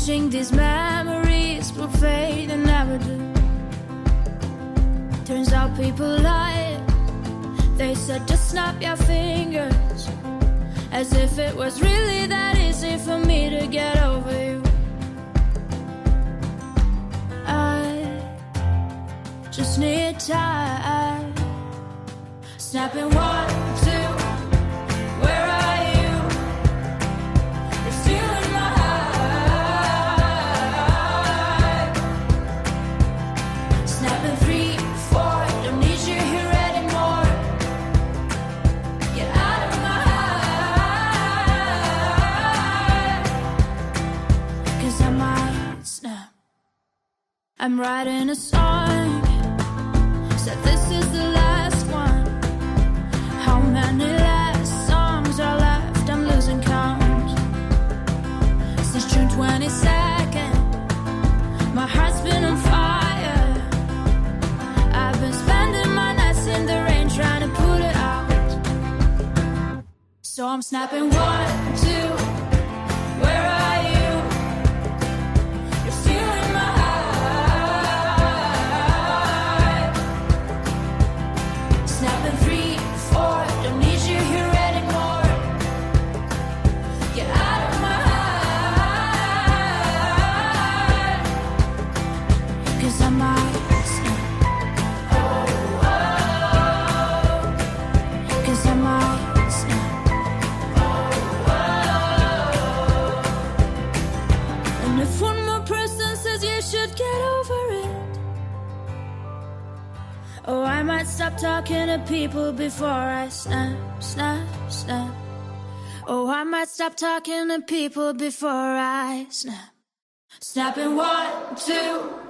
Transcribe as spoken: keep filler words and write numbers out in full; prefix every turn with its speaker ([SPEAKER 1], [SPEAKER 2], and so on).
[SPEAKER 1] Wishing these memories will fade and never do. Turns out people lie. They said just snap your fingers, as if it was really that easy for me to get over you. I just need time. Snapping one, two, where are you? You're still in my heart. Snapping three, four, don't need you here anymore. Get out of my heart, 'cause I might snap. I'm writing a song, said this is the last one. How many last songs are left? I'm losing count. Since June twenty-second, my heart's been on fire. I've been spending my nights in the rain trying to put it out. So I'm snapping one, two, where are you? You're still in my heart. Snapping three, four, don't need you here anymore. Get out of my heart, 'cause I might snap. Oh, oh, 'cause I might snap. Oh, oh. And if one more person says you should get over it, oh, I might stop talking to people before I snap, snap, snap. Oh, I might stop talking to people before I snap. Snapping one, two,